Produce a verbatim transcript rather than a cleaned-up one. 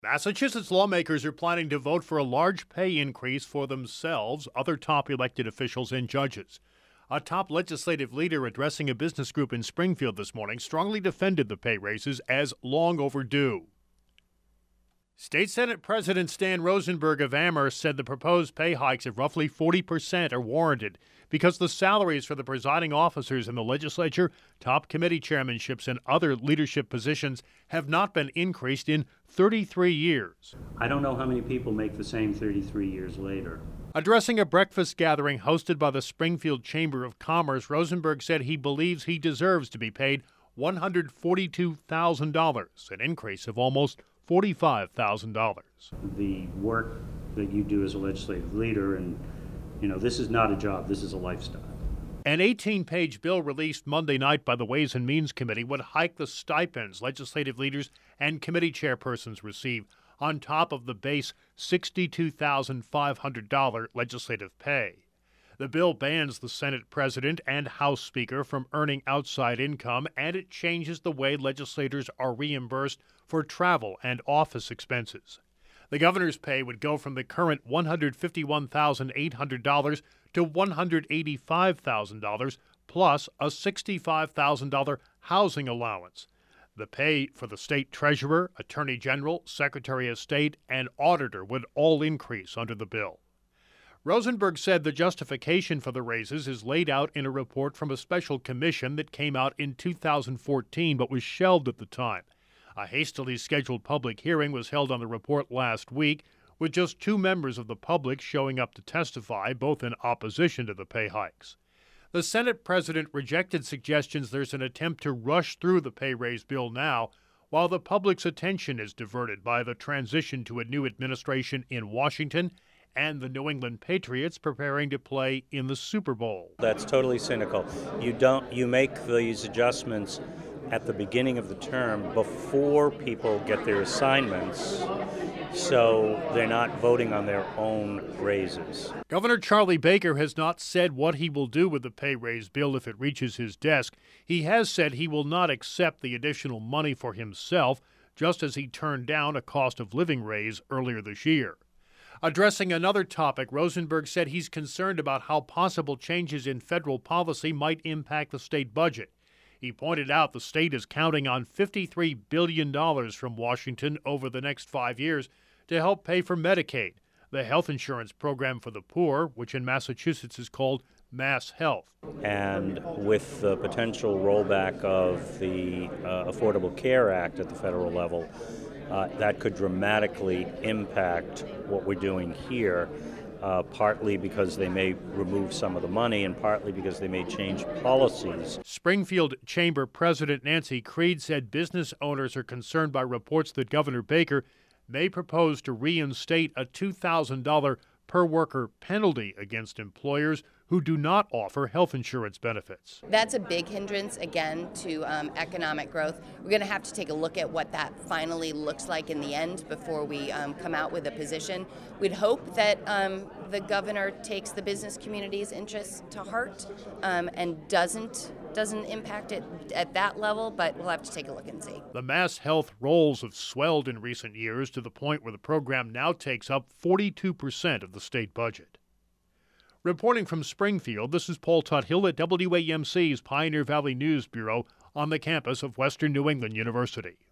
Massachusetts lawmakers are planning to vote for a large pay increase for themselves, other top elected officials, and judges. A top legislative leader addressing a business group in Springfield this morning strongly defended the pay raises as long overdue. State Senate President Stan Rosenberg of Amherst said the proposed pay hikes of roughly forty percent are warranted because the salaries for the presiding officers in the legislature, top committee chairmanships, and other leadership positions have not been increased in thirty-three years. I don't know how many people make the same thirty-three years later. Addressing a breakfast gathering hosted by the Springfield Chamber of Commerce, Rosenberg said he believes he deserves to be paid one hundred forty-two thousand dollars, an increase of almost forty-five thousand dollars. The work that you do as a legislative leader, and you know, this is not a job, this is a lifestyle. An eighteen-page bill released Monday night by the Ways and Means Committee would hike the stipends legislative leaders and committee chairpersons receive on top of the base sixty-two thousand five hundred dollars legislative pay. The bill bans the Senate President and House Speaker from earning outside income, and it changes the way legislators are reimbursed for travel and office expenses. The governor's pay would go from the current one hundred fifty-one thousand eight hundred dollars to one hundred eighty-five thousand dollars plus a sixty-five thousand dollars housing allowance. The pay for the state treasurer, attorney general, secretary of state, and auditor would all increase under the bill. Rosenberg said the justification for the raises is laid out in a report from a special commission that came out in two thousand fourteen but was shelved at the time. A hastily scheduled public hearing was held on the report last week, with just two members of the public showing up to testify, both in opposition to the pay hikes. The Senate president rejected suggestions there's an attempt to rush through the pay raise bill now, while the public's attention is diverted by the transition to a new administration in Washington and the New England Patriots preparing to play in the Super Bowl. That's totally cynical. You don't you make these adjustments at the beginning of the term before people get their assignments, so they're not voting on their own raises. Governor Charlie Baker has not said what he will do with the pay raise bill if it reaches his desk. He has said he will not accept the additional money for himself, just as he turned down a cost of living raise earlier this year. Addressing another topic, Rosenberg said he's concerned about how possible changes in federal policy might impact the state budget. He pointed out the state is counting on fifty-three billion dollars from Washington over the next five years to help pay for Medicaid, the health insurance program for the poor, which in Massachusetts is called Mass Health. And with the potential rollback of the uh, Affordable Care Act at the federal level, uh, that could dramatically impact what we're doing here. Uh, partly because they may remove some of the money and partly because they may change policies. Springfield Chamber President Nancy Creed said business owners are concerned by reports that Governor Baker may propose to reinstate a two thousand dollars per worker penalty against employers who do not offer health insurance benefits. That's a big hindrance, again, to um, economic growth. We're going to have to take a look at what that finally looks like in the end before we um, come out with a position. We'd hope that um, the governor takes the business community's interests to heart um, and doesn't doesn't impact it at that level, but we'll have to take a look and see. The Mass Health rolls have swelled in recent years to the point where the program now takes up forty-two percent of the state budget. Reporting from Springfield, this is Paul Tuthill at W A M C's Pioneer Valley News Bureau on the campus of Western New England University.